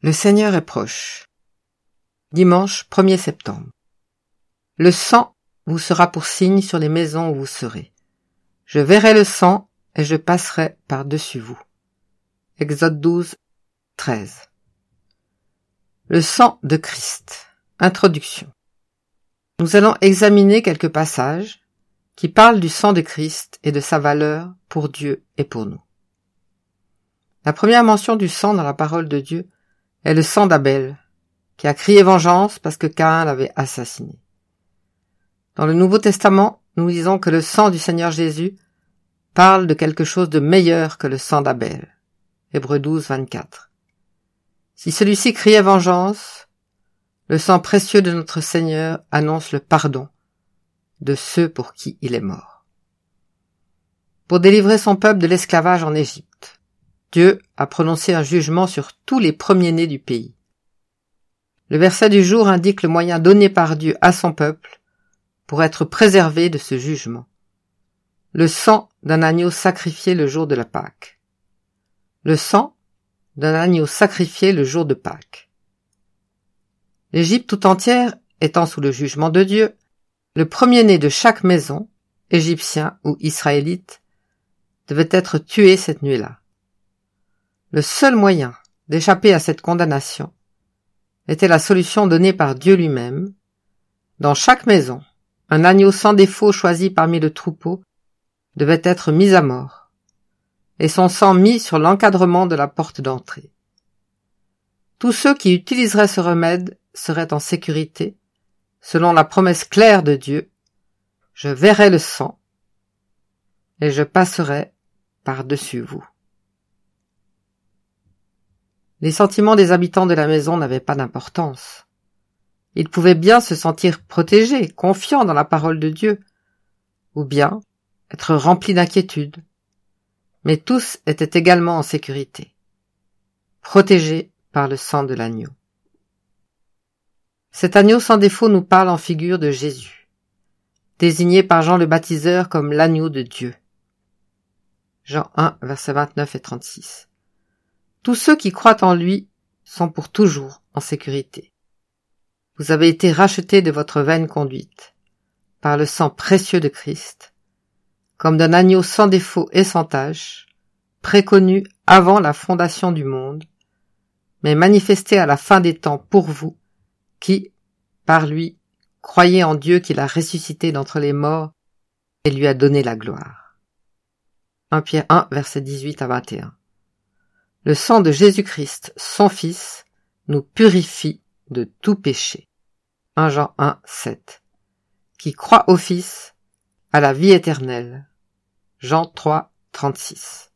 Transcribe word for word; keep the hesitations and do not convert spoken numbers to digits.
Le Seigneur est proche. Dimanche premier septembre. Le sang vous sera pour signe sur les maisons où vous serez. Je verrai le sang et je passerai par-dessus vous. Exode douze, treize. Le sang de Christ. Introduction. Nous allons examiner quelques passages qui parlent du sang de Christ et de sa valeur pour Dieu et pour nous. La première mention du sang dans la parole de Dieu est le sang d'Abel, qui a crié vengeance parce que Caïn l'avait assassiné. Dans le Nouveau Testament, nous lisons que le sang du Seigneur Jésus parle de quelque chose de meilleur que le sang d'Abel. Hébreux douze, vingt-quatre. Si celui-ci criait vengeance, le sang précieux de notre Seigneur annonce le pardon de ceux pour qui il est mort. Pour délivrer son peuple de l'esclavage en Égypte, Dieu a prononcé un jugement sur tous les premiers-nés du pays. Le verset du jour indique le moyen donné par Dieu à son peuple pour être préservé de ce jugement. Le sang d'un agneau sacrifié le jour de la Pâque. Le sang d'un agneau sacrifié le jour de Pâques. L'Égypte tout entière étant sous le jugement de Dieu, le premier-né de chaque maison, égyptien ou israélite, devait être tué cette nuit-là. Le seul moyen d'échapper à cette condamnation était la solution donnée par Dieu lui-même. Dans chaque maison, un agneau sans défaut choisi parmi le troupeau devait être mis à mort, et son sang mis sur l'encadrement de la porte d'entrée. Tous ceux qui utiliseraient ce remède seraient en sécurité, selon la promesse claire de Dieu, « Je verrai le sang, et je passerai par-dessus vous. » Les sentiments des habitants de la maison n'avaient pas d'importance. Ils pouvaient bien se sentir protégés, confiants dans la parole de Dieu, ou bien être remplis d'inquiétude. Mais tous étaient également en sécurité, protégés par le sang de l'agneau. Cet agneau sans défaut nous parle en figure de Jésus, désigné par Jean le baptiseur comme l'agneau de Dieu. Jean un, versets vingt-neuf et trente-six. Tous ceux qui croient en lui sont pour toujours en sécurité. Vous avez été rachetés de votre vaine conduite, par le sang précieux de Christ, comme d'un agneau sans défaut et sans tache, préconnu avant la fondation du monde, mais manifesté à la fin des temps pour vous, qui, par lui, croyez en Dieu qui l'a ressuscité d'entre les morts et lui a donné la gloire. un Pierre un, versets dix-huit à vingt et un. Le sang de Jésus-Christ, son Fils, nous purifie de tout péché. un Jean un, sept. Qui croit au Fils, à la vie éternelle. Jean trois, trente-six.